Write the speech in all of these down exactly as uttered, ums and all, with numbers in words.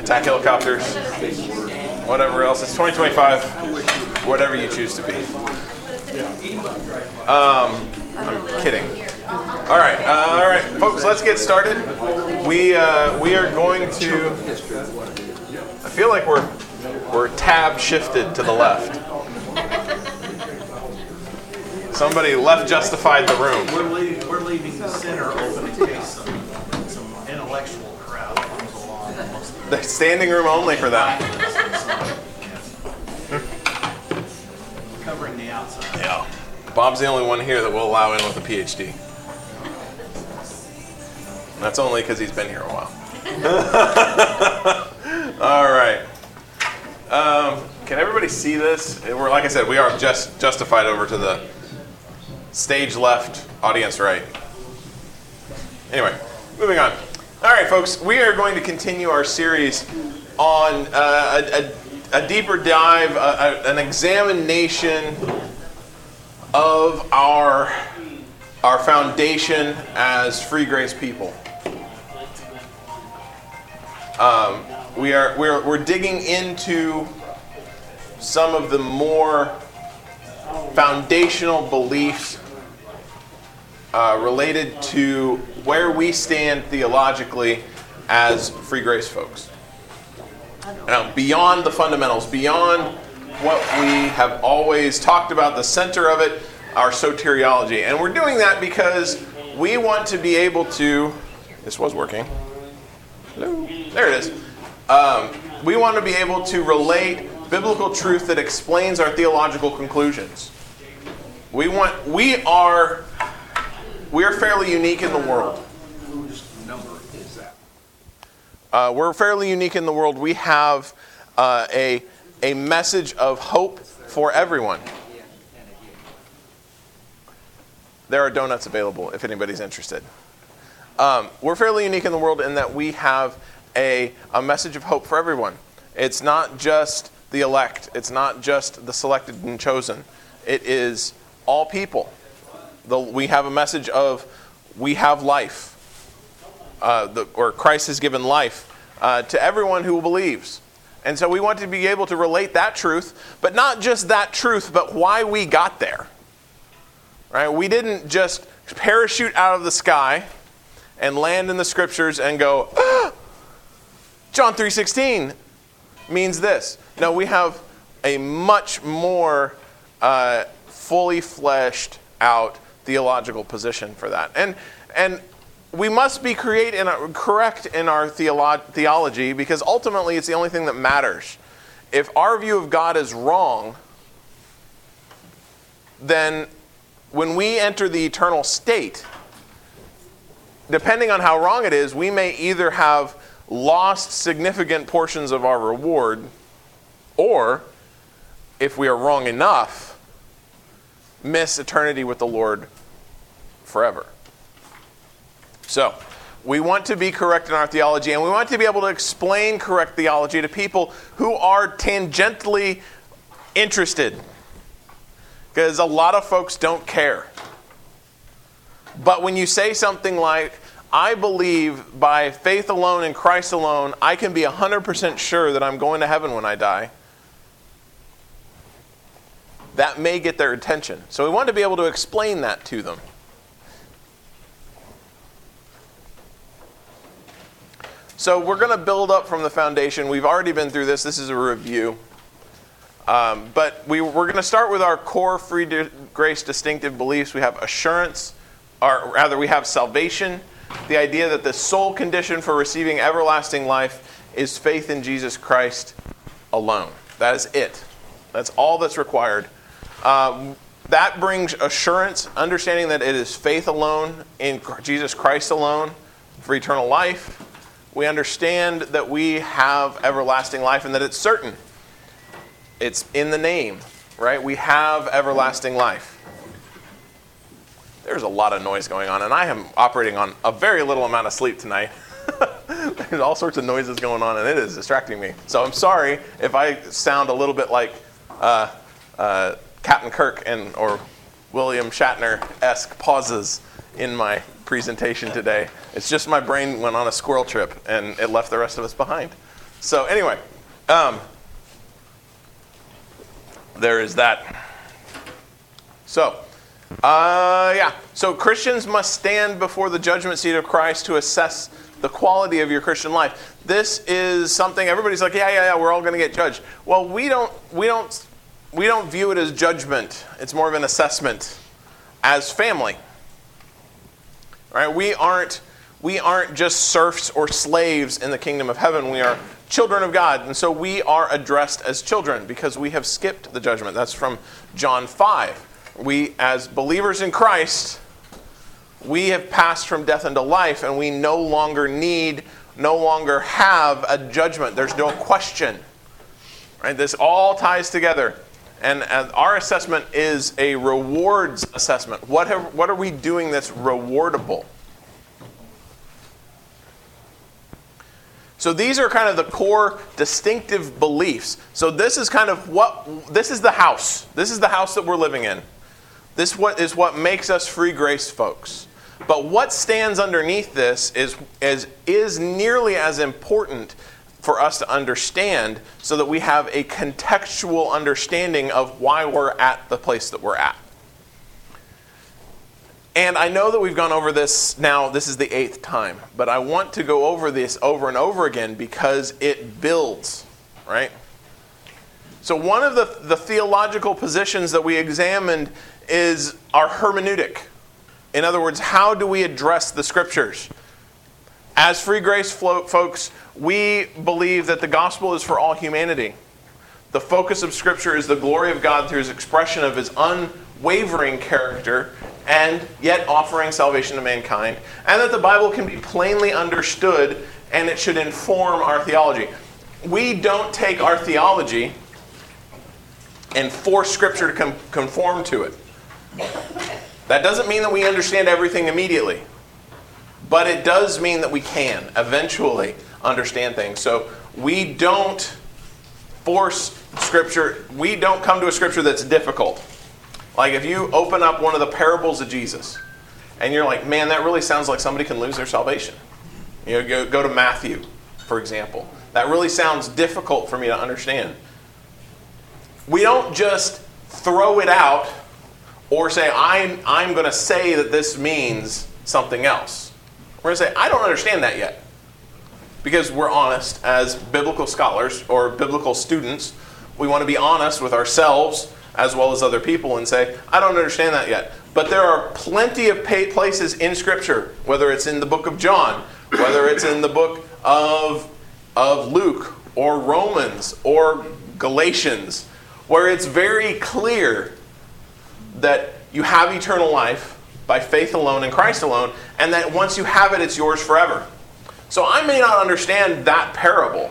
attack helicopters, whatever else. It's twenty twenty-five, whatever you choose to be. Um, I'm kidding. All right, uh, all right, folks, let's get started. We uh, we are going to. I feel like we're we're tab shifted to the left. Somebody left justified the room. We're leaving, we're leaving the center open in case some, some intellectual crowd comes along. The standing room only for that. Covering the outside. Yeah. Bob's the only one here that will allow in with a P H D. That's only because he's been here a while. All right. Um, can everybody see this? We're, like I said, we are just justified over to the stage left, audience right. Anyway, moving on. All right, folks, we are going to continue our series on uh, a, a, a deeper dive, a, a, an examination of our, our foundation as free grace people. Um, we are we're we're digging into some of the more foundational beliefs uh, related to where we stand theologically as free grace folks. Now, beyond the fundamentals, beyond what we have always talked about, the center of it, our soteriology, and we're doing that because we want to be able to. This was working. Hello. There it is. Um, we want to be able to relate biblical truth that explains our theological conclusions. We want. We are. We are fairly unique in the world. Whose number is that? Uh, we're fairly unique in the world. We have uh, a a message of hope for everyone. There are donuts available if anybody's interested. Um, we're fairly unique in the world in that we have a, a message of hope for everyone. It's not just the elect. It's not just the selected and chosen. It is all people. The, we have a message of we have life, uh, the, or Christ has given life uh, to everyone who believes. And so we want to be able to relate that truth, but not just that truth, but why we got there. Right? We didn't just parachute out of the sky and land in the scriptures and go, ah, John three sixteen means this. No, we have a much more uh, fully fleshed out theological position for that. And and we must be create in a, correct in our theolo- theology because ultimately it's the only thing that matters. If our view of God is wrong, then when we enter the eternal state, depending on how wrong it is, we may either have lost significant portions of our reward, or, if we are wrong enough, miss eternity with the Lord forever. So, we want to be correct in our theology, and we want to be able to explain correct theology to people who are tangentially interested. Because a lot of folks don't care. But when you say something like, I believe by faith alone in Christ alone, I can be one hundred percent sure that I'm going to heaven when I die, that may get their attention. So we want to be able to explain that to them. So we're going to build up from the foundation. We've already been through this. This is a review. Um, but we, we're going to start with our core free di- grace distinctive beliefs. We have assurance, or rather we have salvation, the idea that the sole condition for receiving everlasting life is faith in Jesus Christ alone. That is it. That's all that's required. Um, that brings assurance, understanding that it is faith alone in Jesus Christ alone for eternal life. We understand that we have everlasting life and that it's certain. It's in the name, right? We have everlasting life. There's a lot of noise going on, and I am operating on a very little amount of sleep tonight. There's all sorts of noises going on, and it is distracting me. So I'm sorry if I sound a little bit like uh, uh, Captain Kirk and or William Shatner-esque pauses in my presentation today. It's just my brain went on a squirrel trip, and it left the rest of us behind. So anyway, um, there is that. So, uh, yeah. So Christians must stand before the judgment seat of Christ to assess the quality of your Christian life. This is something everybody's like, yeah, yeah, yeah, we're all going to get judged. Well, we don't, we don't, we don't view it as judgment. It's more of an assessment as family. Right? We aren't, we aren't just serfs or slaves in the kingdom of heaven. We are children of God. And so we are addressed as children because we have skipped the judgment. That's from John five. We, as believers in Christ, we have passed from death into life, and we no longer need, no longer have a judgment. There's no question. Right? This all ties together. And, and our assessment is a rewards assessment. What have, what are we doing that's rewardable? So these are kind of the core distinctive beliefs. So this is kind of what, this is the house. This is the house that we're living in. This what is what makes us free grace folks. But what stands underneath this is, is, is nearly as important for us to understand so that we have a contextual understanding of why we're at the place that we're at. And I know that we've gone over this now, this is the eighth time, but I want to go over this over and over again because it builds, right? So one of the, the theological positions that we examined is our hermeneutic. In other words, how do we address the scriptures? As free grace folks, we believe that the gospel is for all humanity. The focus of Scripture is the glory of God through His expression of His unwavering character and yet offering salvation to mankind. And that the Bible can be plainly understood and it should inform our theology. We don't take our theology and force Scripture to com- conform to it. That doesn't mean that we understand everything immediately. But it does mean that we can eventually understand things. So we don't force Scripture. We don't come to a Scripture that's difficult. Like if you open up one of the parables of Jesus and you're like, man, that really sounds like somebody can lose their salvation. You know, go, go to Matthew, for example. That really sounds difficult for me to understand. We don't just throw it out or say, I'm, I'm going to say that this means something else. We're going to say, I don't understand that yet. Because we're honest as biblical scholars or biblical students. We want to be honest with ourselves as well as other people and say, I don't understand that yet. But there are plenty of places in Scripture, whether it's in the book of John, whether it's in the book of, of Luke or Romans or Galatians, where it's very clear that you have eternal life by faith alone in Christ alone, and that once you have it, it's yours forever. So I may not understand that parable.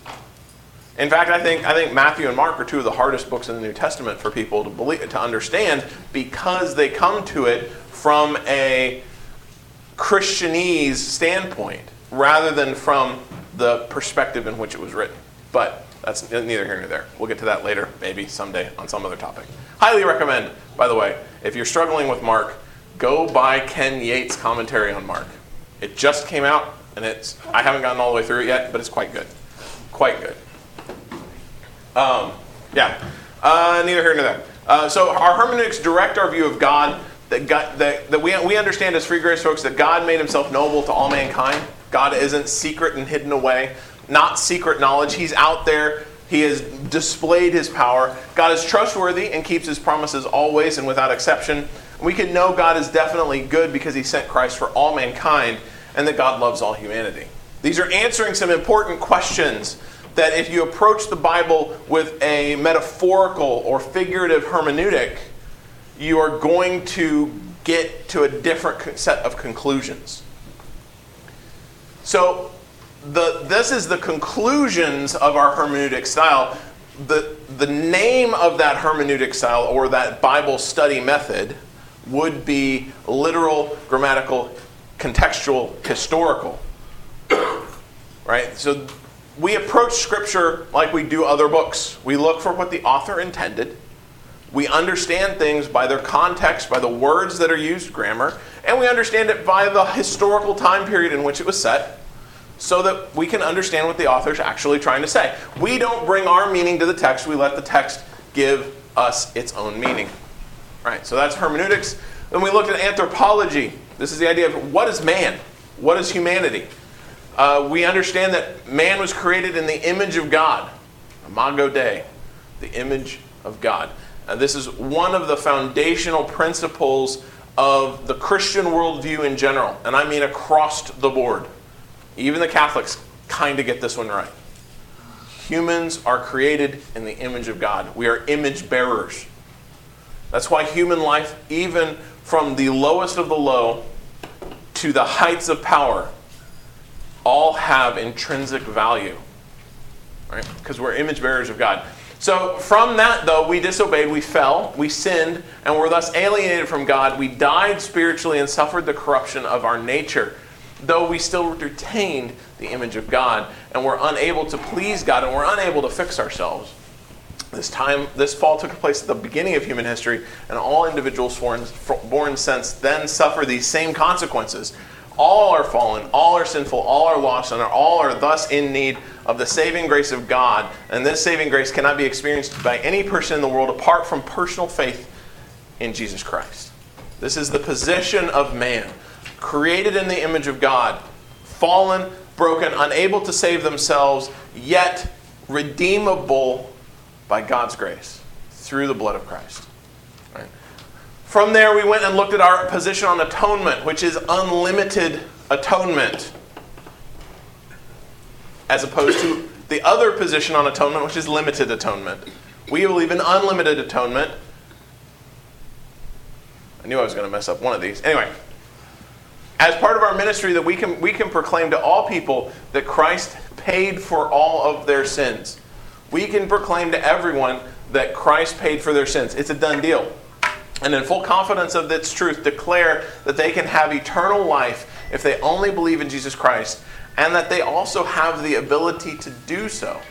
In fact, I think I think Matthew and Mark are two of the hardest books in the New Testament for people to believe, to understand, because they come to it from a Christianese standpoint rather than from the perspective in which it was written. But that's neither here nor there. We'll get to that later, maybe someday on some other topic. Highly recommend, by the way, if you're struggling with Mark, go buy Ken Yates' commentary on Mark. It just came out, and it's I haven't gotten all the way through it yet, but it's quite good. Quite good. Um, yeah, uh, neither here nor there. Uh, so our hermeneutics direct our view of God, that, God, that, that we, we understand as free grace folks that God made Himself knowable to all mankind. God isn't secret and hidden away, not secret knowledge. He's out there. He has displayed His power. God is trustworthy and keeps His promises always and without exception. We can know God is definitely good because He sent Christ for all mankind and that God loves all humanity. These are answering some important questions that if you approach the Bible with a metaphorical or figurative hermeneutic, you are going to get to a different set of conclusions. So the, this is the conclusions of our hermeneutic style. The, the name of that hermeneutic style or that Bible study method would be literal, grammatical, contextual, historical. Right? So we approach Scripture like we do other books. We look for what the author intended. We understand things by their context, by the words that are used, grammar, and we understand it by the historical time period in which it was set. so that we can understand what the author's actually trying to say. We don't bring our meaning to the text. We let the text give us its own meaning. All right, so that's hermeneutics. Then we looked at anthropology. This is the idea of what is man? What is humanity? Uh, we understand that man was created in the image of God. Imago Dei, the image of God. And this is one of the foundational principles of the Christian worldview in general. And I mean across the board. Even the Catholics kind of get this one right. Humans are created in the image of God. We are image bearers. That's why human life, even from the lowest of the low to the heights of power, all have intrinsic value. Right? Because we're image bearers of God. So from that, though, we disobeyed, we fell, we sinned, and were thus alienated from God. We died spiritually and suffered the corruption of our nature, though we still retained the image of God, and were unable to please God, and were unable to fix ourselves. This time, this fall took place at the beginning of human history, and all individuals born, born since then suffer these same consequences. All are fallen, all are sinful, all are lost, and all are thus in need of the saving grace of God. And this saving grace cannot be experienced by any person in the world apart from personal faith in Jesus Christ. This is the position of man, created in the image of God, fallen, broken, unable to save themselves, yet redeemable by God's grace through the blood of Christ. Right? From there, we went and looked at our position on atonement, which is unlimited atonement, as opposed to the other position on atonement, which is limited atonement. We believe in unlimited atonement. I knew I was going to mess up one of these. Anyway, as part of our ministry, that we can we can proclaim to all people that Christ paid for all of their sins. We can proclaim to everyone that Christ paid for their sins. It's a done deal. And in full confidence of this truth, declare that they can have eternal life if they only believe in Jesus Christ, and that they also have the ability to do so.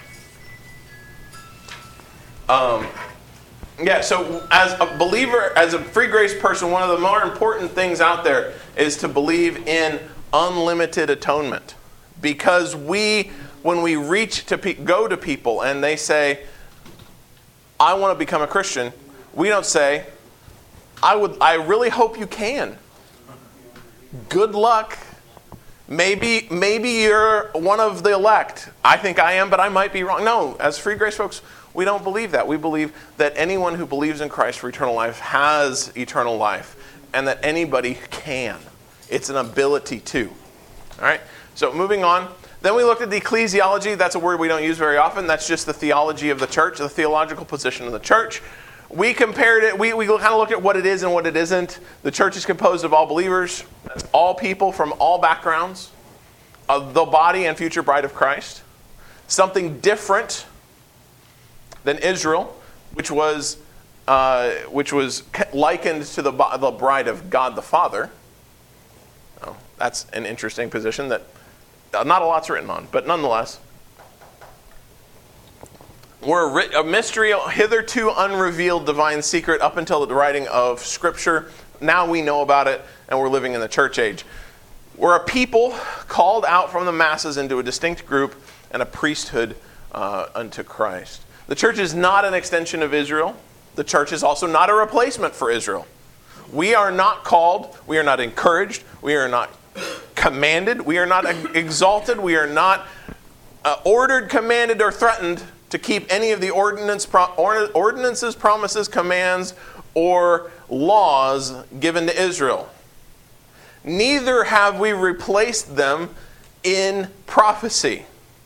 Um, yeah, so as a believer, as a free grace person, one of the more important things out there is to believe in unlimited atonement. Because we, when we reach to pe- go to people and they say, I want to become a Christian, we don't say, I would. I really hope you can. Good luck. Maybe, maybe you're one of the elect. I think I am, but I might be wrong. No, as free grace folks, we don't believe that. We believe that anyone who believes in Christ for eternal life has eternal life, and that anybody can. It's an ability to. All right. So moving on. Then we looked at the ecclesiology. That's a word we don't use very often. That's just the theology of the church, the theological position of the church. We compared it, we, we kind of looked at what it is and what it isn't. The church is composed of all believers. That's all people from all backgrounds. Of the body and future bride of Christ. Something different than Israel, which was uh, which was likened to the, the bride of God the Father. Oh, that's an interesting position that not a lot's written on, but nonetheless. We're a mystery, hitherto unrevealed divine secret up until the writing of Scripture. Now we know about it, and we're living in the church age. We're a people called out from the masses into a distinct group and a priesthood uh, unto Christ. The church is not an extension of Israel. The church is also not a replacement for Israel. We are not called, we are not encouraged, we are not commanded, we are not exalted, we are not uh, ordered, commanded, or threatened to keep any of the ordinance, ordinances, promises, commands, or laws given to Israel. Neither have we replaced them in prophecy.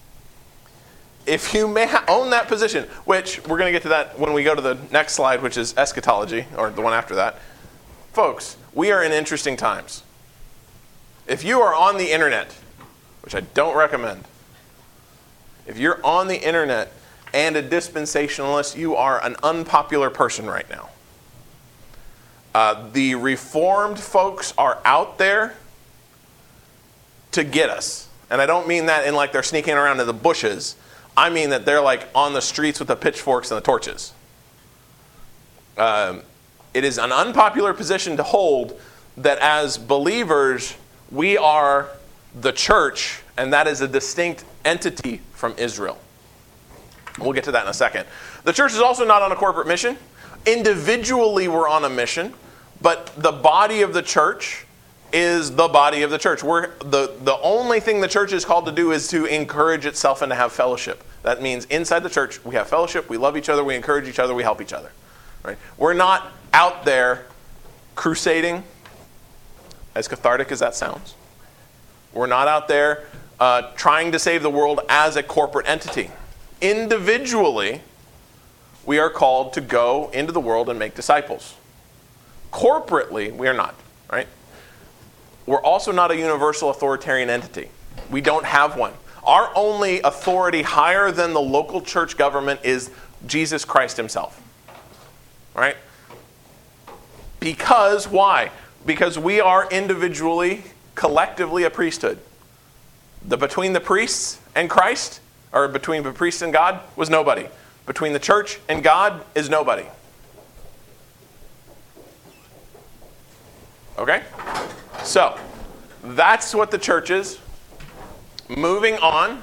If you may ha- own that position, which we're going to get to that when we go to the next slide, which is eschatology, or the one after that. Folks, we are in interesting times. If you are on the internet, which I don't recommend, if you're on the internet and a dispensationalist, you are an unpopular person right now. Uh, the Reformed folks are out there to get us. And I don't mean that in like they're sneaking around in the bushes. I mean that they're like on the streets with the pitchforks and the torches. Um, it is an unpopular position to hold that as believers, we are the church And that is a distinct entity from Israel. We'll get to that in a second. The church is also not on a corporate mission. Individually, we're on a mission, but the body of the church is the body of the church. We're, the, the only thing the church is called to do is to encourage itself and to have fellowship. That means inside the church, we have fellowship, we love each other, we encourage each other, we help each other. Right? We're not out there crusading, as cathartic as that sounds. We're not out there uh, trying to save the world as a corporate entity. Individually, we are called to go into the world and make disciples. Corporately, we are not, right? We're also not a universal authoritarian entity. We don't have one. Our only authority higher than the local church government is Jesus Christ himself, right? Because, why? Because we are individually, collectively a priesthood. The between the priests and Christ, or between the priest and God, was nobody. Between the church and God is nobody. Okay? So, that's what the church is. Moving on.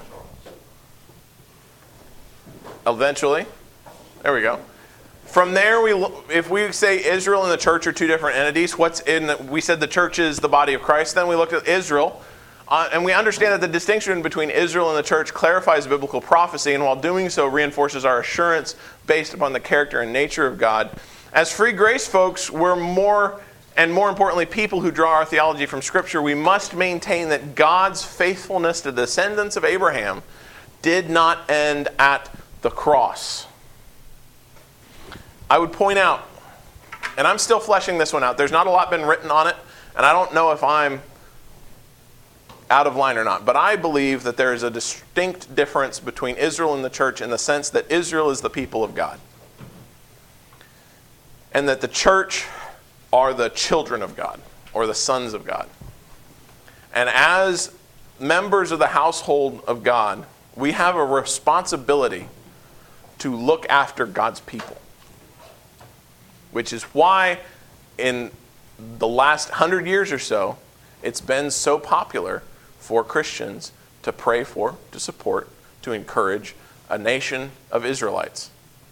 Eventually. There we go. From there, we if we say Israel and the church are two different entities, what's in the, we said the church is the body of Christ. Then we looked at Israel. Uh, and we understand that the distinction between Israel and the church clarifies biblical prophecy, and while doing so reinforces our assurance based upon the character and nature of God. As free grace folks, we're more, and more importantly, people who draw our theology from Scripture, we must maintain that God's faithfulness to the descendants of Abraham did not end at the cross. I would point out, and I'm still fleshing this one out, there's not a lot been written on it, and I don't know if I'm out of line or not, but I believe that there is a distinct difference between Israel and the church in the sense that Israel is the people of God, and that the church are the children of God, or the sons of God. And as members of the household of God, we have a responsibility to look after God's people, which is why in the last hundred years or so, it's been so popular for Christians to pray for, to support, to encourage a nation of Israelites.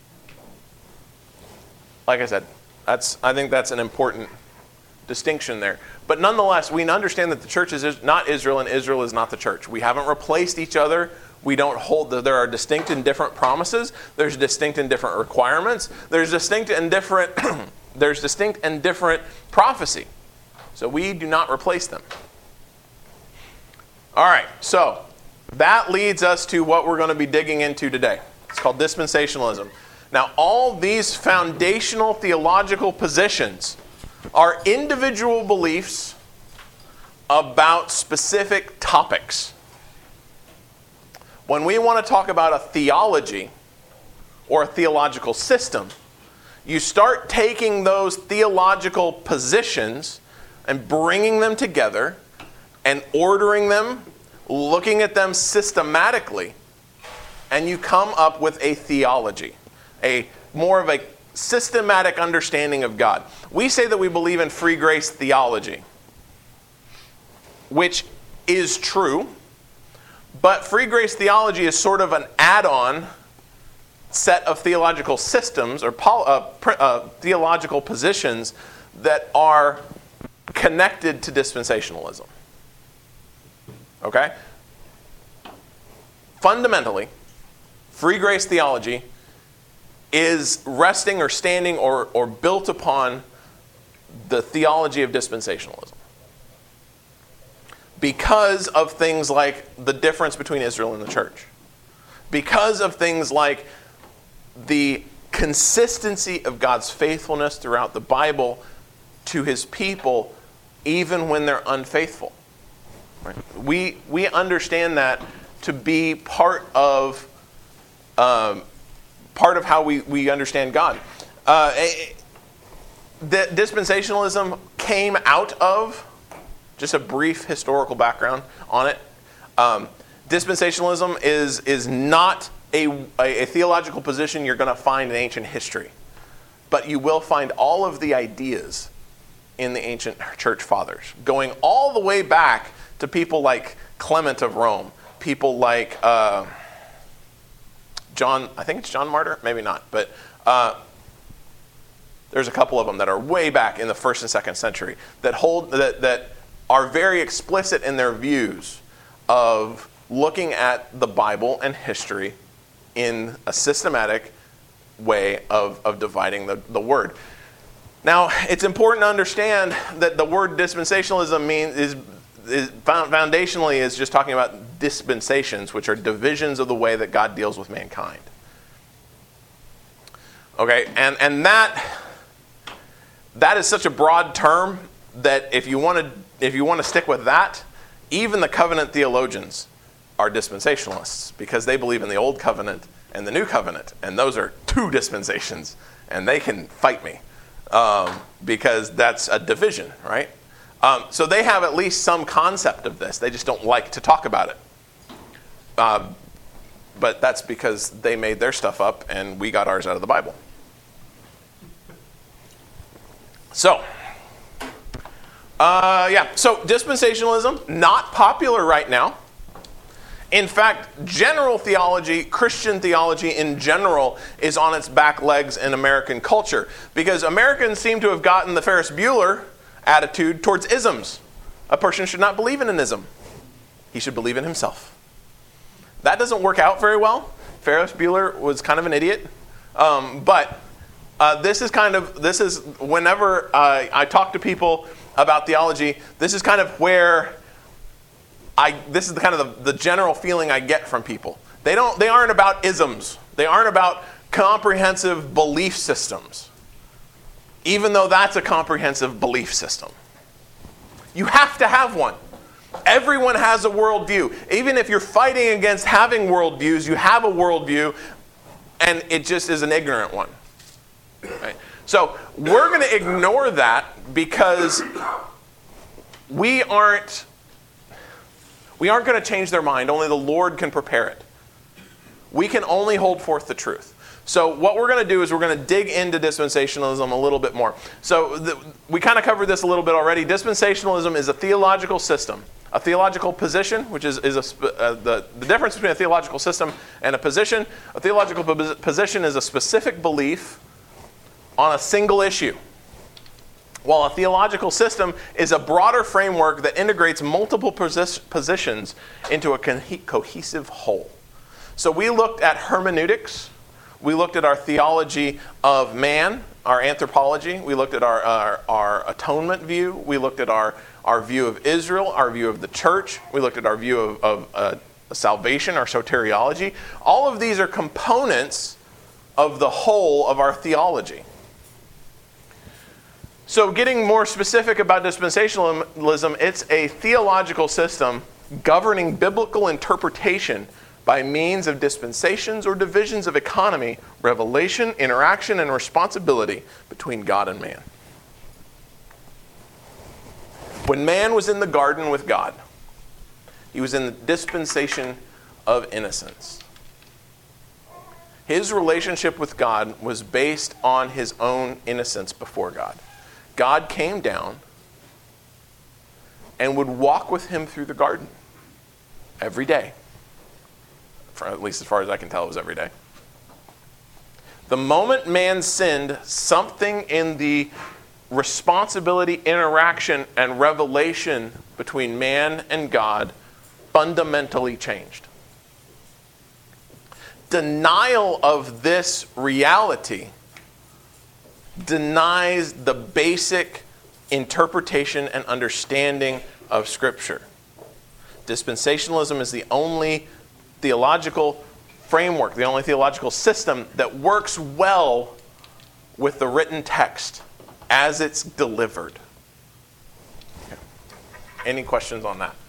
Like I said, that's I think that's an important distinction there. But nonetheless, we understand that the church is not Israel and Israel is not the church. We haven't replaced each other. We don't hold, the, there are distinct and different promises. There's distinct and different requirements. There's distinct and different, there's distinct and different prophecy. So we do not replace them. All right, so that leads us to what we're going to be digging into today. It's called dispensationalism. Now, all these foundational theological positions are individual beliefs about specific topics. When we want to talk about a theology or a theological system, you start taking those theological positions and bringing them together and ordering them, looking at them systematically, and you come up with a theology, a more of a systematic understanding of God. We say that we believe in free grace theology, which is true, but free grace theology is sort of an add-on set of theological systems or pol- uh, pr- uh, theological positions that are connected to dispensationalism. Okay? Fundamentally, free grace theology is resting or standing or, or built upon the theology of dispensationalism. Because of things like the difference between Israel and the church. Because of things like the consistency of God's faithfulness throughout the Bible to his people, even when they're unfaithful. Right? We, we understand that to be part of um, part of how we, we understand God. Uh, the dispensationalism came out of, just a brief historical background on it. Um, dispensationalism is, is not a, a, a theological position you're going to find in ancient history. But you will find all of the ideas in the ancient church fathers, going all the way back to people like Clement of Rome, people like uh, John, I think it's John Martyr, maybe not, but uh, there's a couple of them that are way back in the first and second century that hold that that are very explicit in their views of looking at the Bible and history in a systematic way of, of dividing the, the word. Now, it's important to understand that the word dispensationalism means is, is foundationally is just talking about dispensations, which are divisions of the way that God deals with mankind. Okay, and, and that that is such a broad term that if you want to if you want to stick with that, even the covenant theologians are dispensationalists because they believe in the old covenant and the new covenant, and those are two dispensations, and they can fight me um, because that's a division, right? Um, so they have at least some concept of this. They just don't like to talk about it. Uh, but that's because they made their stuff up, and we got ours out of the Bible. So, uh, yeah, so dispensationalism, not popular right now. In fact, general theology, Christian theology in general, is on its back legs in American culture because Americans seem to have gotten the Ferris Bueller attitude towards isms. A person should not believe in an ism. He should believe in himself. That doesn't work out very well. Ferris Bueller was kind of an idiot. Um, but uh, this is kind of, this is, whenever uh, I talk to people about theology, this is kind of where I, this is the kind of the, the general feeling I get from people. They don't, they aren't about isms. They aren't about comprehensive belief systems, even though that's a comprehensive belief system. You have to have one. Everyone has a worldview. Even if you're fighting against having worldviews, you have a worldview, and it just is an ignorant one. Right? So we're going to ignore that because we aren't we aren't going to change their mind. Only the Lord can prepare it. We can only hold forth the truth. So what we're going to do is we're going to dig into dispensationalism a little bit more. So the, we kind of covered this a little bit already. Dispensationalism is a theological system, a theological position, which is, is a, uh, the, the difference between a theological system and a position. A theological po- position is a specific belief on a single issue, while a theological system is a broader framework that integrates multiple posi- positions into a co- cohesive whole. So we looked at hermeneutics. We looked at our theology of man, our anthropology. We looked at our, our, our atonement view. We looked at our, our view of Israel, our view of the church. We looked at our view of, of uh, salvation, our soteriology. All of these are components of the whole of our theology. So getting more specific about dispensationalism, it's a theological system governing biblical interpretation by means of dispensations or divisions of economy, revelation, interaction, and responsibility between God and man. When man was in the garden with God, he was in the dispensation of innocence. His relationship with God was based on his own innocence before God. God came down and would walk with him through the garden every day. For at least as far as I can tell, it was every day. The moment man sinned, something in the responsibility, interaction, and revelation between man and God fundamentally changed. Denial of this reality denies the basic interpretation and understanding of Scripture. Dispensationalism is the only theological framework, the only theological system that works well with the written text as it's delivered. Okay. Any questions on that?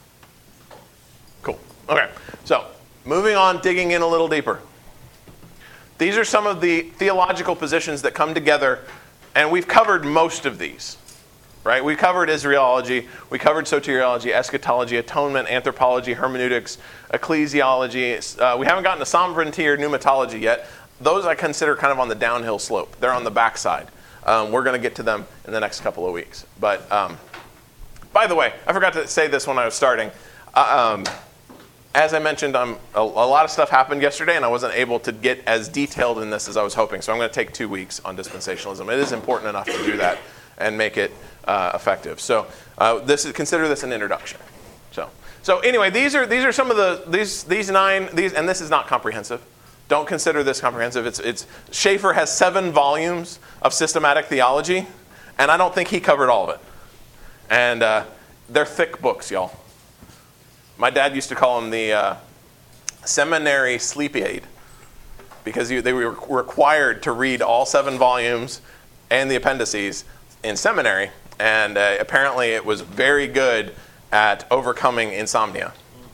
Cool. Okay, so moving on, digging in a little deeper. These are some of the theological positions that come together, and we've covered most of these, right? We covered Israelology, we covered soteriology, eschatology, atonement, anthropology, hermeneutics, ecclesiology. Uh, we haven't gotten to sovereignty or pneumatology yet. Those I consider kind of on the downhill slope. They're on the backside. Um, we're going to get to them in the next couple of weeks. But um, by the way, I forgot to say this when I was starting. Um, as I mentioned, I'm, a, a lot of stuff happened yesterday, and I wasn't able to get as detailed in this as I was hoping. So I'm going to take two weeks on dispensationalism. It is important enough to do that and make it uh, effective. So uh, this is, consider this an introduction. So so anyway, these are these are some of the these these nine these, and this is not comprehensive. Don't consider this comprehensive. It's it's Schaeffer has seven volumes of systematic theology, and I don't think he covered all of it. And uh, they're thick books, y'all. My dad used to call them the uh, seminary sleepy aid, because you, they were required to read all seven volumes and the appendices in seminary, and uh, apparently it was very good at overcoming insomnia.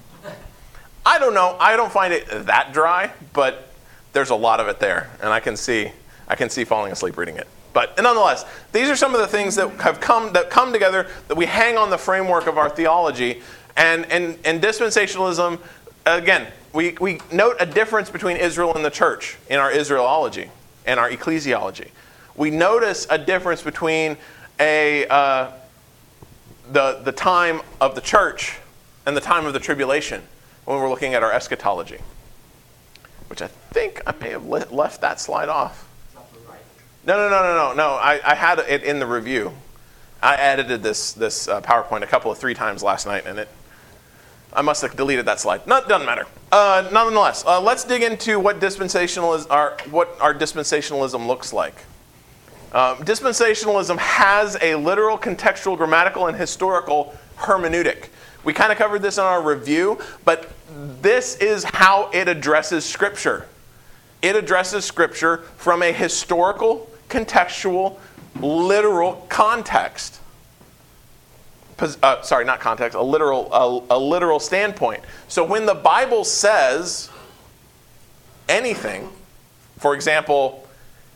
I don't know. I don't find it that dry, but there's a lot of it there, and I can see I can see falling asleep reading it. But nonetheless, these are some of the things that have come that come together that we hang on the framework of our theology. And and, and dispensationalism, again, we, we note a difference between Israel and the church in our Israelology and our ecclesiology. We notice a difference between a uh, the the time of the church and the time of the tribulation when we're looking at our eschatology, which I think I may have le- left that slide off. No, no, no, no, no, no. I, I had it in the review. I edited this this uh, PowerPoint a couple of three times last night, and it I must have deleted that slide. No, doesn't matter. Uh, nonetheless, uh, let's dig into what dispensationalism, our, what our dispensationalism looks like. Um, dispensationalism has a literal, contextual, grammatical, and historical hermeneutic. We kind of covered this in our review, but this is how it addresses Scripture. It addresses Scripture from a historical, contextual, literal context. Uh, sorry, not context, a literal, a, a literal standpoint. So when the Bible says anything, for example,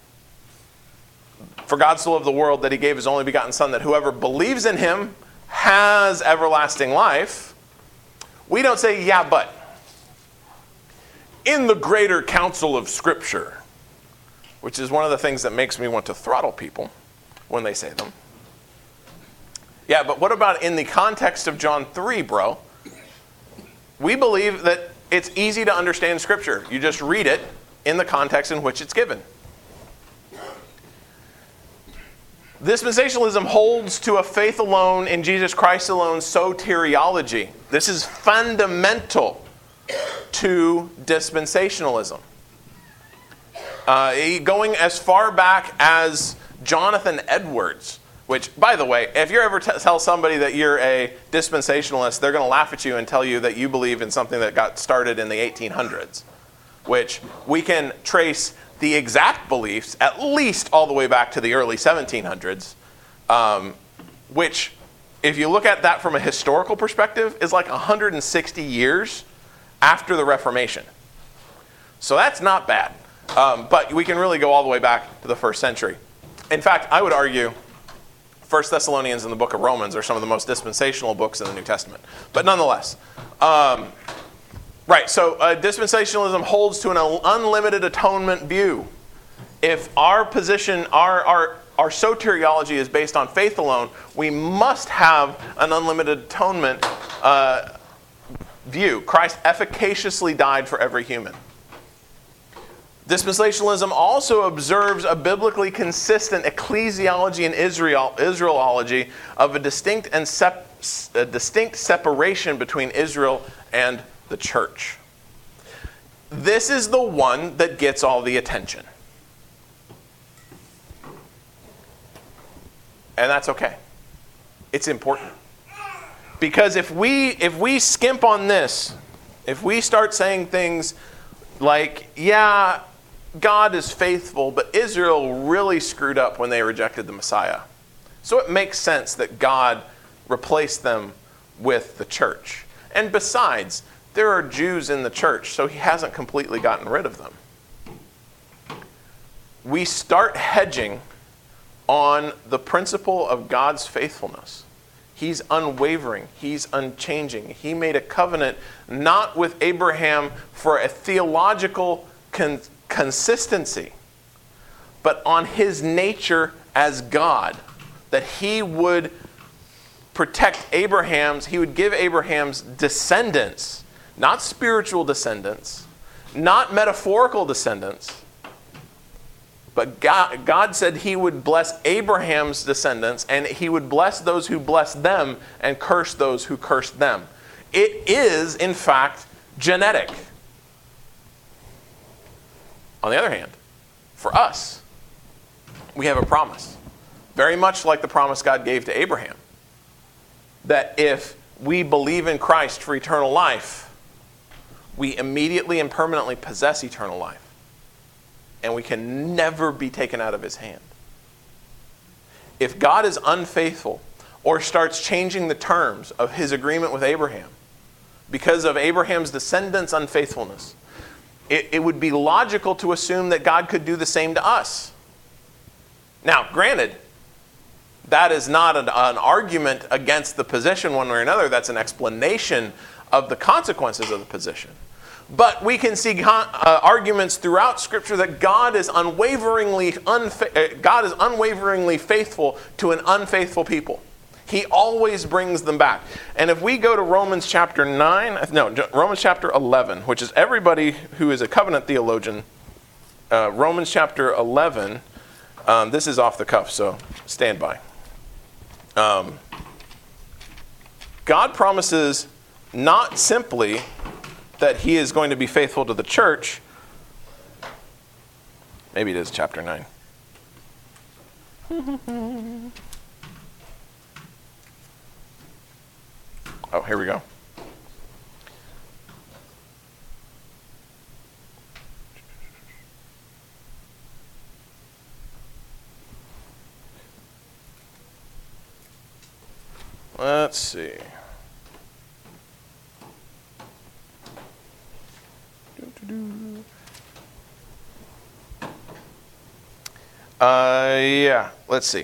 for God so loved the world that he gave his only begotten Son, that whoever believes in him has everlasting life, we don't say, yeah, but in the greater counsel of Scripture, which is one of the things that makes me want to throttle people when they say them. Yeah, but what about in the context of John three, bro? We believe that it's easy to understand Scripture. You just read it in the context in which it's given. Dispensationalism holds to a faith alone in Jesus Christ alone soteriology. This is fundamental to dispensationalism. Uh, going as far back as Jonathan Edwards, which, by the way, if you ever t- tell somebody that you're a dispensationalist, they're going to laugh at you and tell you that you believe in something that got started in the eighteen hundreds, which we can trace the exact beliefs at least all the way back to the early seventeen hundreds, um, which, if you look at that from a historical perspective, is like one hundred sixty years after the Reformation. So that's not bad. Um, but we can really go all the way back to the first century. In fact, I would argue First Thessalonians and the book of Romans are some of the most dispensational books in the New Testament. But nonetheless, um, right, so uh, dispensationalism holds to an unlimited atonement view. If our position, our, our, our soteriology is based on faith alone, we must have an unlimited atonement uh, view. Christ efficaciously died for every human. Dispensationalism also observes a biblically consistent ecclesiology and Israel, Israelology of a distinct and sep, a distinct separation between Israel and the church. This is the one that gets all the attention. And that's okay. It's important. Because if we if we skimp on this, if we start saying things like, yeah, God is faithful, but Israel really screwed up when they rejected the Messiah. So it makes sense that God replaced them with the church. And besides, there are Jews in the church, so he hasn't completely gotten rid of them. We start hedging on the principle of God's faithfulness. He's unwavering. He's unchanging. He made a covenant not with Abraham for a theological con- consistency, but on his nature as God, that he would protect Abraham's, he would give Abraham's descendants, not spiritual descendants, not metaphorical descendants, but God, God said he would bless Abraham's descendants, and he would bless those who blessed them and curse those who cursed them. It is, in fact, genetic. On the other hand, for us, we have a promise, very much like the promise God gave to Abraham, that if we believe in Christ for eternal life, we immediately and permanently possess eternal life. And we can never be taken out of his hand. If God is unfaithful or starts changing the terms of his agreement with Abraham because of Abraham's descendants' unfaithfulness, it, it would be logical to assume that God could do the same to us. Now, granted, that is not an, an argument against the position one way or another. That's an explanation of the consequences of the position. But we can see uh, arguments throughout Scripture that God is unwaveringly unfa- uh, God is unwaveringly faithful to an unfaithful people. He always brings them back. And if we go to Romans chapter nine, no, Romans chapter eleven, which is everybody who is a covenant theologian, uh, Romans chapter eleven, um, this is off the cuff, so stand by. Um, God promises not simply that he is going to be faithful to the church. Maybe it is chapter nine. Oh, here we go. Let's see. Uh, yeah, let's see.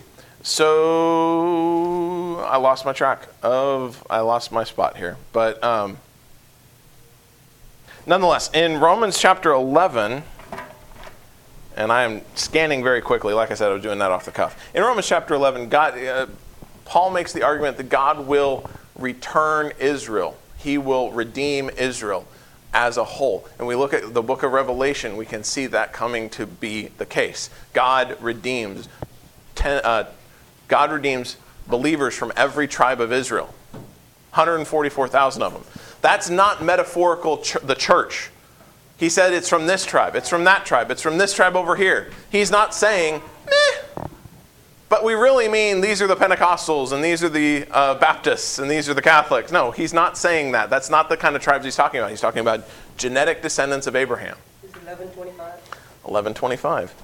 So I lost my track of, I lost my spot here. But um, nonetheless, in Romans chapter eleven, and I am scanning very quickly. Like I said, I was doing that off the cuff. In Romans chapter eleven, God, uh, Paul makes the argument that God will return Israel. He will redeem Israel as a whole. And we look at the book of Revelation, we can see that coming to be the case. God redeems ten, uh, God redeems believers from every tribe of Israel. one hundred forty-four thousand of them. That's not metaphorical ch- the church. He said it's from this tribe, it's from that tribe, it's from this tribe over here. He's not saying, eh, but we really mean these are the Pentecostals and these are the uh, Baptists and these are the Catholics. No, he's not saying that. That's not the kind of tribes he's talking about. He's talking about genetic descendants of Abraham. Is it eleven twenty-five? eleven twenty-five.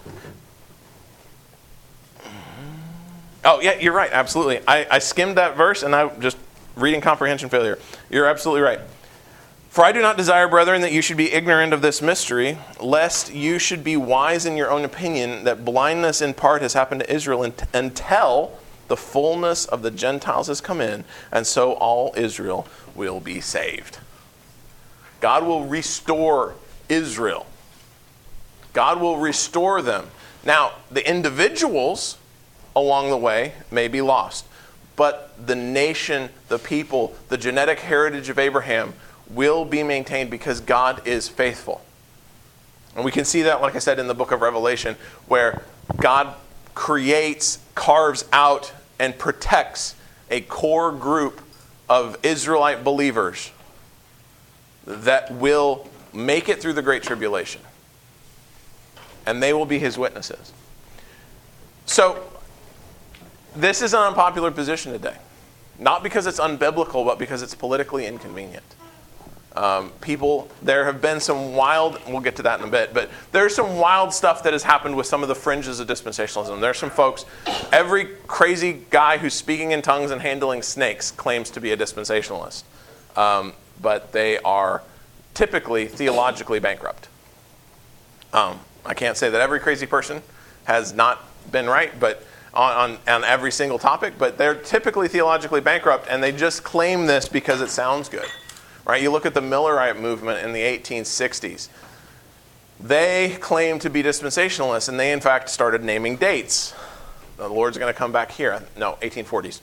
Oh, yeah, you're right. Absolutely. I, I skimmed that verse and I just reading comprehension failure. You're absolutely right. For I do not desire, brethren, that you should be ignorant of this mystery, lest you should be wise in your own opinion, that blindness in part has happened to Israel until the fullness of the Gentiles has come in, and so all Israel will be saved. God will restore Israel. God will restore them. Now, the individuals along the way may be lost, but the nation, the people, the genetic heritage of Abraham will be maintained because God is faithful. And we can see that, like I said, in the book of Revelation, where God creates, carves out, and protects a core group of Israelite believers that will make it through the Great Tribulation. And they will be his witnesses. So, this is an unpopular position today. Not because it's unbiblical, but because it's politically inconvenient. Um, people, there have been some wild, we'll get to that in a bit, but there's some wild stuff that has happened with some of the fringes of dispensationalism. There's some folks, every crazy guy who's speaking in tongues and handling snakes claims to be a dispensationalist. Um, but they are typically theologically bankrupt. Um, I can't say that every crazy person has not been right, but on, on, on every single topic, but they're typically theologically bankrupt, and they just claim this because it sounds good. Right? You look at the Millerite movement in the eighteen sixties. They claimed to be dispensationalists, and they in fact started naming dates. The Lord's going to come back here. No, eighteen forties.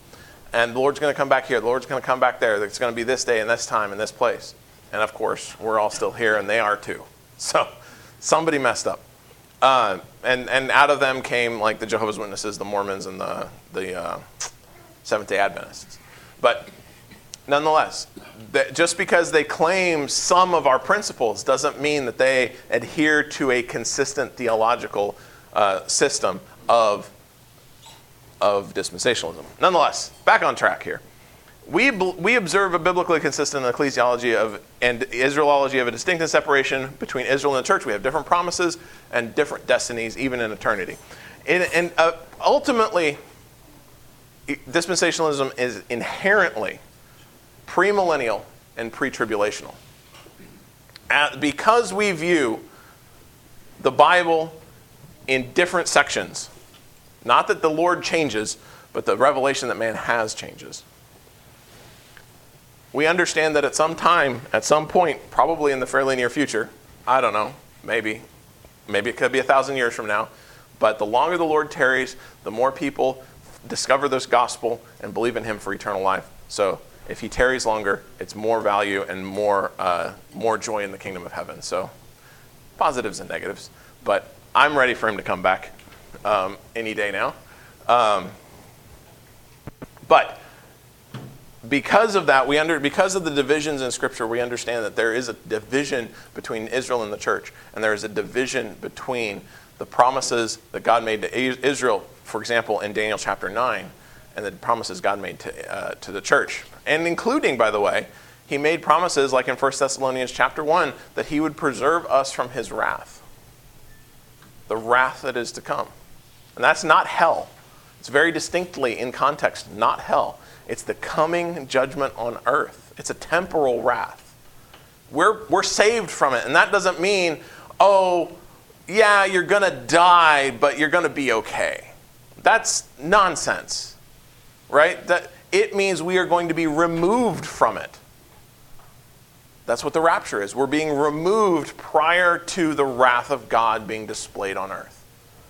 And the Lord's going to come back here. The Lord's going to come back there. It's going to be this day and this time and this place. And of course, we're all still here, and they are too. So somebody messed up. Uh, and, and out of them came like the Jehovah's Witnesses, the Mormons, and the, the uh, Seventh-day Adventists. But nonetheless, that just because they claim some of our principles doesn't mean that they adhere to a consistent theological uh, system of, of dispensationalism. Nonetheless, back on track here. We, we observe a biblically consistent ecclesiology of, and Israelology of a distinct separation between Israel and the church. We have different promises and different destinies, even in eternity. And, and uh, ultimately, dispensationalism is inherently premillennial and pre-tribulational. Uh, because we view the Bible in different sections, not that the Lord changes, but the revelation that man has changes. We understand that at some time, at some point, probably in the fairly near future, I don't know, maybe, maybe it could be a thousand years from now, but the longer the Lord tarries, the more people discover this gospel and believe in him for eternal life. So if he tarries longer, it's more value and more uh, more joy in the kingdom of heaven. So positives and negatives. But I'm ready for him to come back um, any day now. Um, but because of that, we under because of the divisions in Scripture, we understand that there is a division between Israel and the church, and there is a division between the promises that God made to Israel, for example, in Daniel chapter nine, and the promises God made to uh, to the church. And including, by the way, he made promises like in First Thessalonians chapter one that he would preserve us from his wrath. The wrath that is to come. And that's not hell. It's very distinctly in context, not hell. It's the coming judgment on earth. It's a temporal wrath. We're, we're saved from it. And that doesn't mean, oh, yeah, you're going to die, but you're going to be okay. That's nonsense, right? That it means we are going to be removed from it. That's what the rapture is. We're being removed prior to the wrath of God being displayed on earth.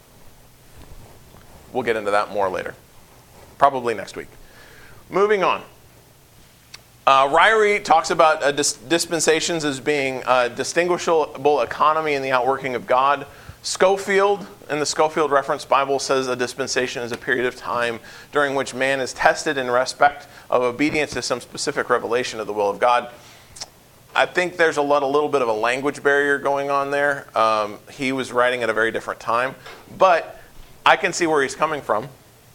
We'll get into that more later. Probably next week. Moving on. Uh, Ryrie talks about uh, dis- dispensations as being a distinguishable economy in the outworking of God. Schofield, in the Schofield Reference Bible, says a dispensation is a period of time during which man is tested in respect of obedience to some specific revelation of the will of God. I think there's a, lot, a little bit of a language barrier going on there. Um, he was writing at a very different time. But I can see where he's coming from.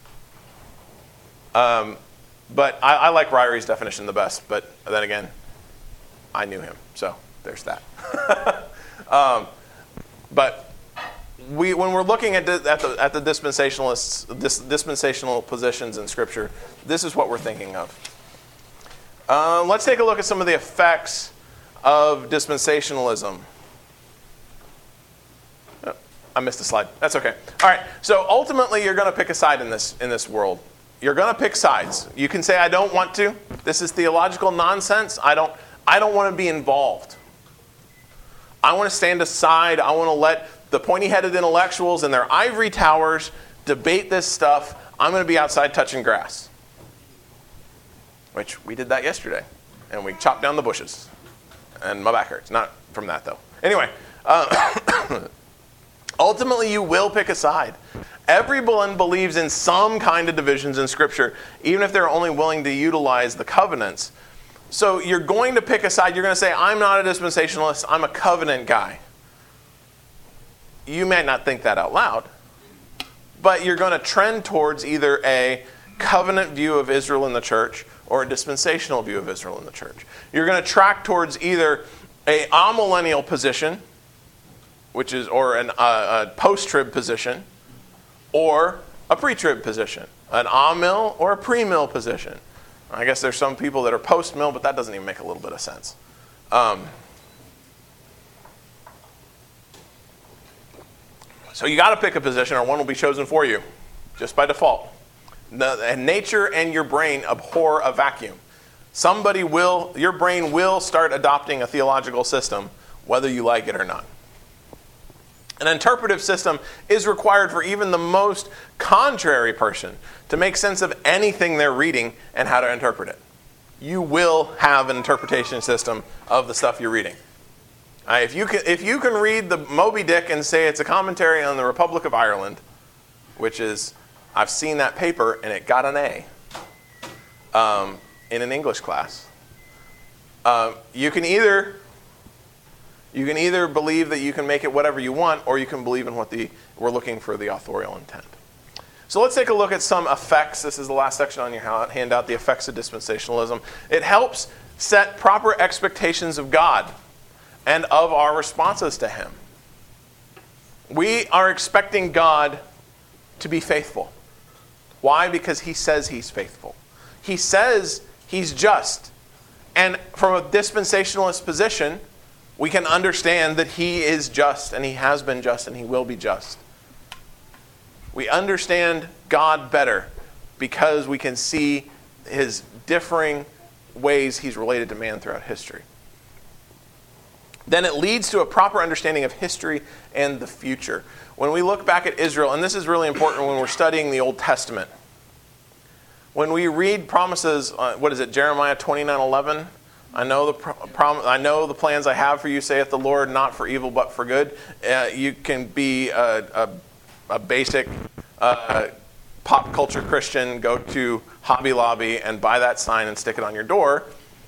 Um, but I, I like Ryrie's definition the best. But then again, I knew him. So there's that. um, but we, when we're looking at, di- at, the, at the dispensationalists, dis, dispensational positions in Scripture, this is what we're thinking of. Uh, let's take a look at some of the effects of dispensationalism. Oh, I missed a slide. That's okay. All right. So ultimately, you're going to pick a side in this in this world. You're going to pick sides. You can say, "I don't want to. This is theological nonsense. I don't. I don't want to be involved. I want to stand aside. I want to let the pointy-headed intellectuals in their ivory towers debate this stuff. I'm going to be outside touching grass." Which we did that yesterday, and we chopped down the bushes. And my back hurts. Not from that, though. Anyway, uh, ultimately you will pick a side. Everyone believes in some kind of divisions in Scripture, even if they're only willing to utilize the covenants. So you're going to pick a side. You're going to say, I'm not a dispensationalist. I'm a covenant guy. You may not think that out loud, but you're going to trend towards either a covenant view of Israel in the church or a dispensational view of Israel in the church. You're going to track towards either a amillennial position, which is, or an, uh, a post-trib position, or a pre-trib position, an amill or a pre-mill position. I guess there's some people that are post-mill, but that doesn't even make a little bit of sense. Um, so you got to pick a position, or one will be chosen for you, just by default. The, nature and your brain abhor a vacuum. Somebody will, your brain will start adopting a theological system, whether you like it or not. An interpretive system is required for even the most contrary person to make sense of anything they're reading and how to interpret it. You will have an interpretation system of the stuff you're reading. Uh, if you can, if you can read the Moby Dick and say it's a commentary on the Republic of Ireland, which is, I've seen that paper and it got an A um, in an English class. Uh, you can either you can either believe that you can make it whatever you want, or you can believe in what the we're looking for the authorial intent. So let's take a look at some effects. This is the last section on your handout, the effects of dispensationalism. It helps set proper expectations of God and of our responses to him. We are expecting God to be faithful. Why? Because he says he's faithful. He says he's just. And from a dispensationalist position, we can understand that he is just, and he has been just, and he will be just. We understand God better because we can see his differing ways he's related to man throughout history. Then it leads to a proper understanding of history and the future. When we look back at Israel, and this is really important when we're studying the Old Testament, when we read promises, uh, what is it, Jeremiah twenty-nine eleven? I know the prom- I know the plans I have for you, saith the Lord, not for evil but for good. Uh, you can be a, a, a basic uh, pop culture Christian, go to Hobby Lobby and buy that sign and stick it on your door,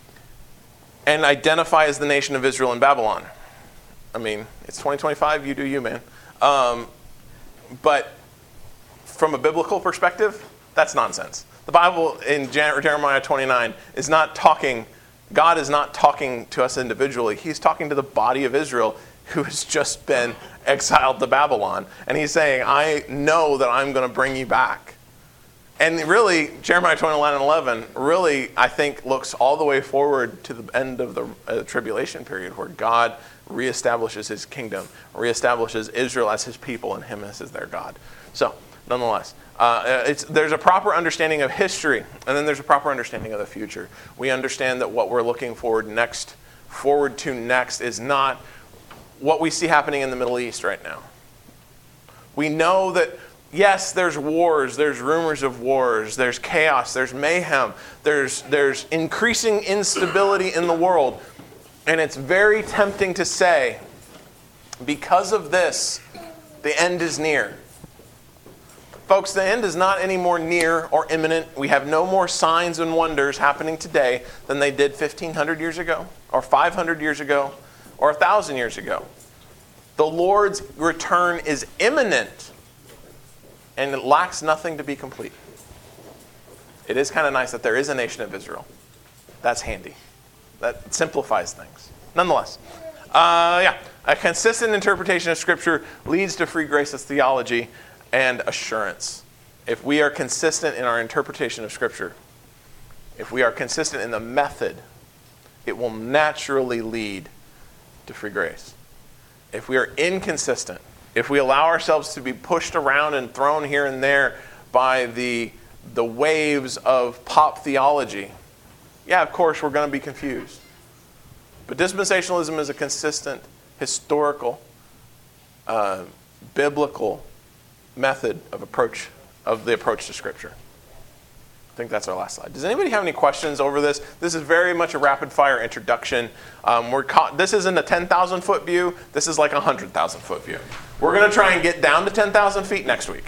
and identify as the nation of Israel in Babylon. I mean, it's twenty twenty-five, you do you, man. Um, but from a biblical perspective, that's nonsense. The Bible in Jeremiah twenty-nine is not talking, God is not talking to us individually. He's talking to the body of Israel who has just been exiled to Babylon. And he's saying, I know that I'm going to bring you back. And really, Jeremiah twenty-nine eleven really, I think, looks all the way forward to the end of the uh, tribulation period, where God reestablishes his kingdom, reestablishes Israel as his people and him as their God. So, nonetheless, uh, it's, there's a proper understanding of history, and then there's a proper understanding of the future. We understand that what we're looking forward next, forward to next is not what we see happening in the Middle East right now. We know that, yes, there's wars, there's rumors of wars, there's chaos, there's mayhem, there's, there's increasing instability in the world. And it's very tempting to say, because of this, the end is near. Folks, the end is not any more near or imminent. We have no more signs and wonders happening today than they did fifteen hundred years ago, or five hundred years ago, or one thousand years ago. The Lord's return is imminent, and it lacks nothing to be complete. It is kind of nice that there is a nation of Israel. That's handy. That simplifies things. Nonetheless, uh, yeah, a consistent interpretation of Scripture leads to free grace as theology and assurance. If we are consistent in our interpretation of Scripture, if we are consistent in the method, it will naturally lead to free grace. If we are inconsistent, if we allow ourselves to be pushed around and thrown here and there by the, the waves of pop theology, yeah, of course, we're going to be confused. But dispensationalism is a consistent, historical, uh, biblical method of approach of the approach to Scripture. I think that's our last slide. Does anybody have any questions over this? This is very much a rapid-fire introduction. Um, we're ca- this isn't a ten thousand foot view. This is like a one hundred thousand foot view. We're going to try and get down to ten thousand feet next week.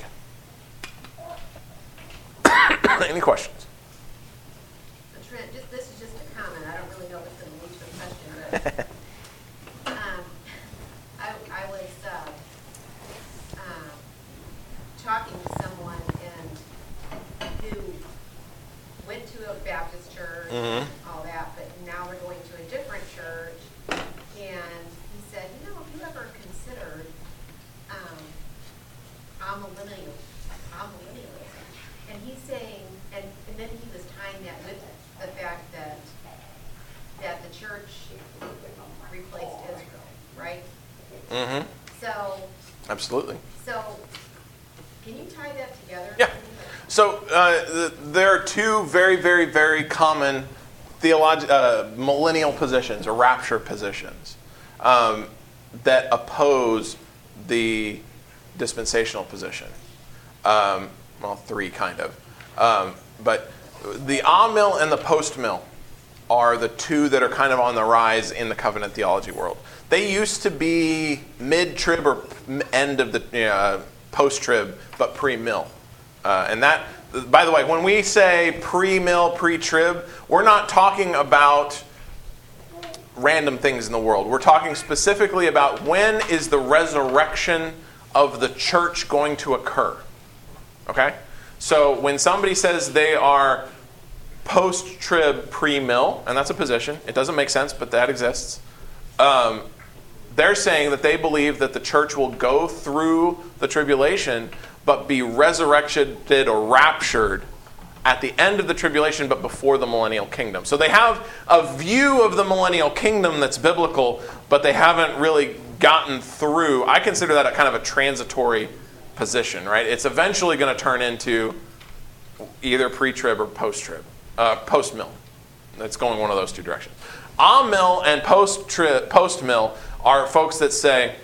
Any questions? Trent, just, this is just a comment. I don't really know if it's going to lead to a question, but um, I, I was uh, uh, talking to someone and who went to a Baptist church Mm-hmm. and all that, but now they're going to a different church. And he said, you know, have you ever considered um, amillennial, amillennialism? And he's saying, and, and then he was tying that with the fact that that the church replaced Israel, right? Mm-hmm. So, Absolutely. so can you tie that together? Yeah. So uh, th- there are two very, very, very common theolog- uh, millennial positions or rapture positions um, that oppose the dispensational position. Um, well, three kind of. Um, but the amill and the post-mill are the two that are kind of on the rise in the covenant theology world. They used to be mid-trib or end of the uh, post-trib, but pre-mill. Uh, and that, by the way, when we say pre-mill, pre-trib, we're not talking about random things in the world. We're talking specifically about when is the resurrection of the church going to occur. Okay? So when somebody says they are post-trib, pre-mill, and that's a position. It doesn't make sense, but that exists. Um, they're saying that they believe that the church will go through the tribulation, but be resurrected or raptured at the end of the tribulation, but before the millennial kingdom. So they have a view of the millennial kingdom that's biblical, but they haven't really gotten through. I consider that a kind of a transitory position, right? It's eventually going to turn into either pre-trib or post-trib, uh, post-mill. It's going one of those two directions. Amill and post-trib, post-mill are folks that say,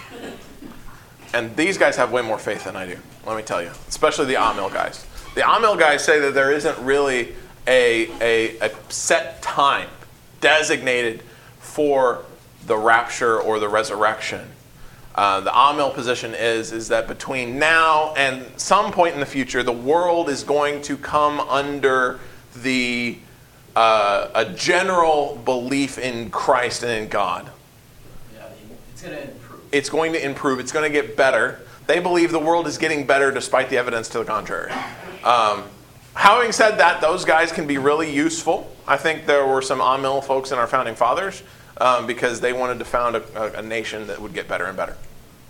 and these guys have way more faith than I do, let me tell you, especially the amill guys. The amill guys say that there isn't really a, a, a set time designated for the rapture or the resurrection. Uh, the amill position is, is that between now and some point in the future, the world is going to come under the uh, a general belief in Christ and in God. Yeah, it's going to improve. It's going to improve. It's going to get better. They believe the world is getting better despite the evidence to the contrary. Um, having said that, those guys can be really useful. I think there were some amill folks in our founding fathers um, because they wanted to found a, a, a nation that would get better and better.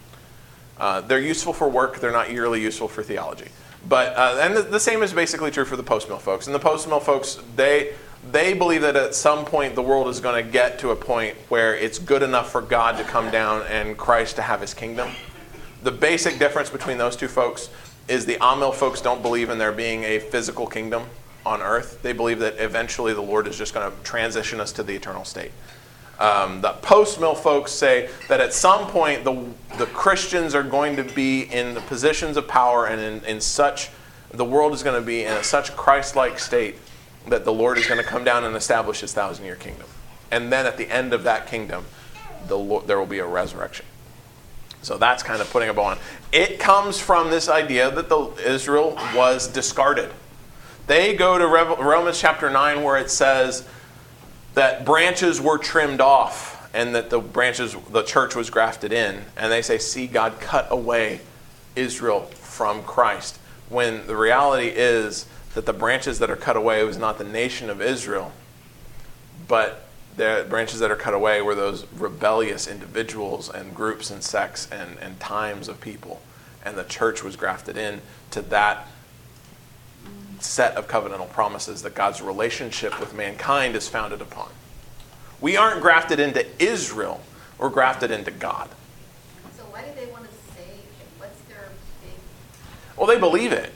Uh, they're useful for work. They're not really useful for theology. But uh, and the, the same is basically true for the post-mill folks. And the post-mill folks, they they believe that at some point the world is going to get to a point where it's good enough for God to come down and Christ to have his kingdom. The basic difference between those two folks is the amill folks don't believe in there being a physical kingdom on earth. They believe that eventually the Lord is just going to transition us to the eternal state. Um, the post-mill folks say that at some point the the Christians are going to be in the positions of power and in, in such, the world is going to be in a, such a Christ-like state that the Lord is going to come down and establish his thousand-year kingdom. And then at the end of that kingdom, the Lord, there will be a resurrection. So that's kind of putting a bow on. It comes from this idea that the Israel was discarded. They go to Rev- Romans chapter nine where it says that branches were trimmed off and that the branches, the church was grafted in. And they say, see, God cut away Israel from Christ. When the reality is that the branches that are cut away was not the nation of Israel, but the branches that are cut away were those rebellious individuals and groups and sects and, and times of people. And the church was grafted in to that set of covenantal promises that God's relationship with mankind is founded upon. We aren't grafted into Israel, we're grafted into God. So why do they want to say, what's their big... Well, they believe it.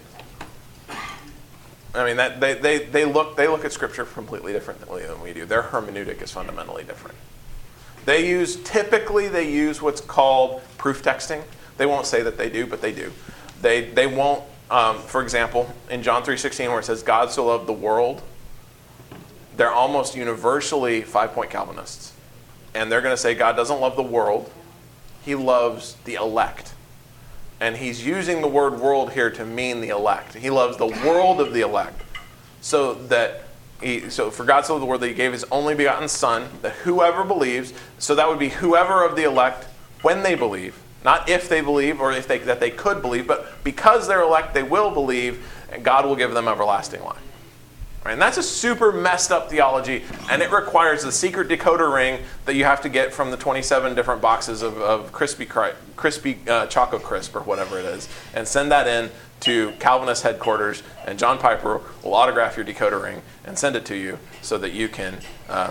I mean, that they, they, they look they look at Scripture completely differently than we do. Their hermeneutic is fundamentally different. They use, typically they use what's called proof texting. They won't say that they do, but they do. They they won't, um, for example, in John three sixteen where it says, God so loved the world, they're almost universally five-point Calvinists. And they're going to say God doesn't love the world, he loves the elect. And he's using the word world here to mean the elect. He loves the world of the elect. So that he, so for God so loved the world that he gave his only begotten Son, that whoever believes, so that would be whoever of the elect when they believe, not if they believe or if they that they could believe, but because they're elect, they will believe, and God will give them everlasting life. Right? And that's a super messed up theology, and it requires the secret decoder ring that you have to get from the twenty-seven different boxes of, of crispy, crispy uh, Choco Crisp or whatever it is, and send that in to Calvinist headquarters, and John Piper will autograph your decoder ring and send it to you so that you can uh,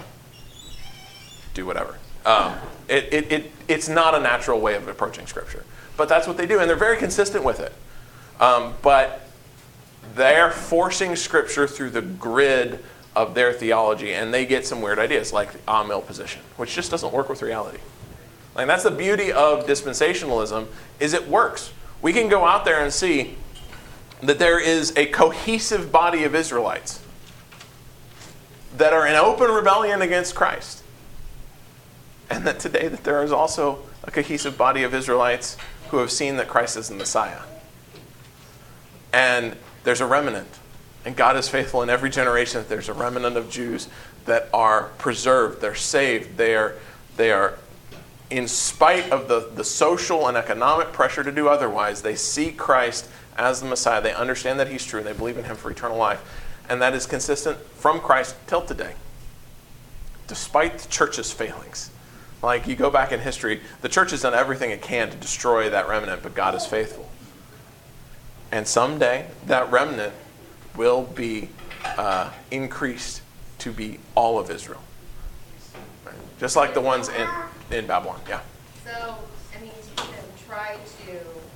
do whatever. Um, it, it, it, it's not a natural way of approaching Scripture, but that's what they do, and they're very consistent with it. Um, but they're forcing Scripture through the grid of their theology, and they get some weird ideas, like the amill position, which just doesn't work with reality. Like, that's the beauty of dispensationalism, is it works. We can go out there and see that there is a cohesive body of Israelites that are in open rebellion against Christ. And that today that there is also a cohesive body of Israelites who have seen that Christ is the Messiah. And there's a remnant. And God is faithful in every generation that there's a remnant of Jews that are preserved, they're saved, they are, they are in spite of the, the social and economic pressure to do otherwise, they see Christ as the Messiah. They understand that he's true, and they believe in him for eternal life. And that is consistent from Christ till today, despite the church's failings. Like, you go back in history, the church has done everything it can to destroy that remnant, but God is faithful. And someday, that remnant will be uh, increased to be all of Israel. Right? Just like the ones in, in Babylon. Yeah. So, I mean, to even try to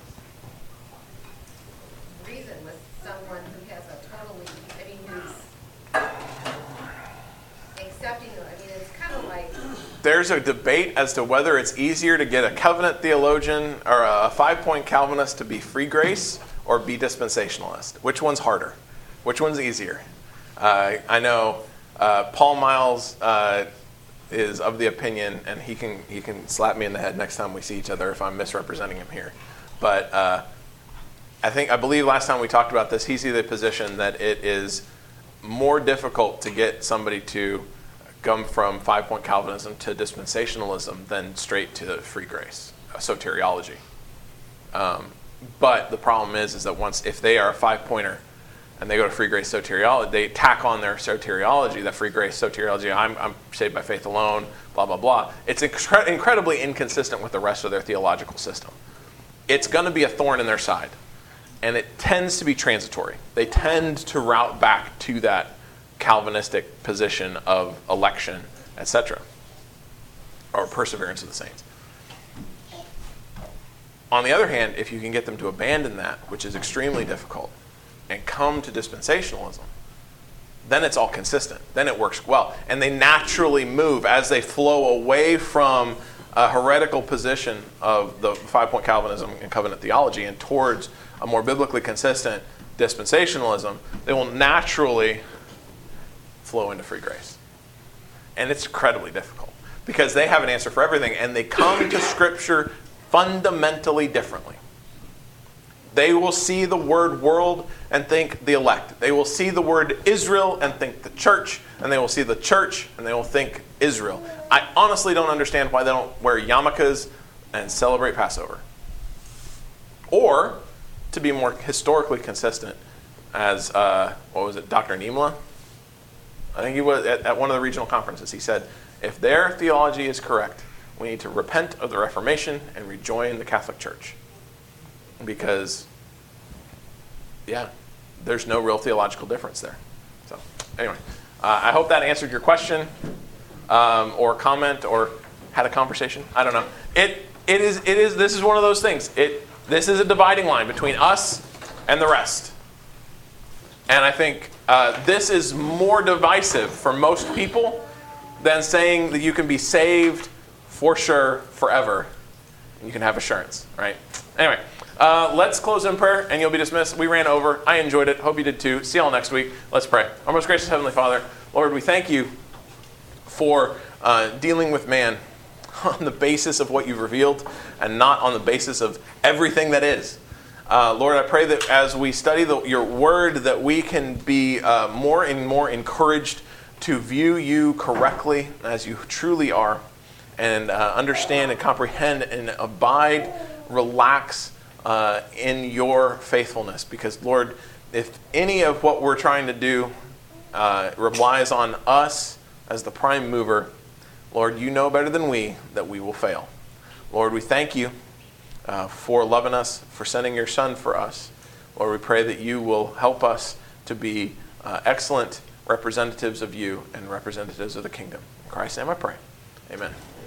reason with someone who has a totally, I mean, who's accepting, I mean, it's kind of like... There's a debate as to whether it's easier to get a covenant theologian or a five-point Calvinist to be free grace or be dispensationalist. Which one's harder? Which one's easier? Uh, I know uh, Paul Miles uh, is of the opinion, and he can he can slap me in the head next time we see each other if I'm misrepresenting him here. But uh, I think I believe last time we talked about this, he's of the position that it is more difficult to get somebody to come from five-point Calvinism to dispensationalism than straight to free grace, uh, soteriology. Um, but the problem is, is that once if they are a five-pointer and they go to free grace soteriology, they tack on their soteriology, that free grace soteriology, I'm, I'm saved by faith alone, blah, blah, blah. It's incre- incredibly inconsistent with the rest of their theological system. It's going to be a thorn in their side, and it tends to be transitory. They tend to route back to that Calvinistic position of election, et cetera, or perseverance of the saints. On the other hand, if you can get them to abandon that, which is extremely difficult, and come to dispensationalism, then it's all consistent. Then it works well. And they naturally move as they flow away from a heretical position of the five-point Calvinism and covenant theology and towards a more biblically consistent dispensationalism. They will naturally flow into free grace. And it's incredibly difficult because they have an answer for everything, and they come to Scripture fundamentally differently. They will see the word world and think the elect. They will see the word Israel and think the church, and they will see the church and they will think Israel. I honestly don't understand why they don't wear yarmulkes and celebrate Passover. Or, to be more historically consistent, as, uh, what was it, Doctor Niemela? I think he was at, at one of the regional conferences. He said, if their theology is correct, we need to repent of the Reformation and rejoin the Catholic Church. Because, yeah, there's no real theological difference there. So, anyway, uh, I hope that answered your question um, or comment or had a conversation. I don't know. It it is it is this is one of those things. It this is a dividing line between us and the rest. And I think uh, this is more divisive for most people than saying that you can be saved for sure forever. And you can have assurance, right? Anyway. Uh, let's close in prayer, and you'll be dismissed. We ran over. I enjoyed it. Hope you did too. See you all next week. Let's pray. Our most gracious Heavenly Father, Lord, we thank you for uh, dealing with man on the basis of what you've revealed and not on the basis of everything that is. Uh, Lord, I pray that as we study the, your word, that we can be uh, more and more encouraged to view you correctly as you truly are and uh, understand and comprehend and abide, relax, Uh, in your faithfulness. Because, Lord, if any of what we're trying to do uh, relies on us as the prime mover, Lord, you know better than we that we will fail. Lord, we thank you uh, for loving us, for sending your Son for us. Lord, we pray that you will help us to be uh, excellent representatives of you and representatives of the kingdom. In Christ's name I pray. Amen.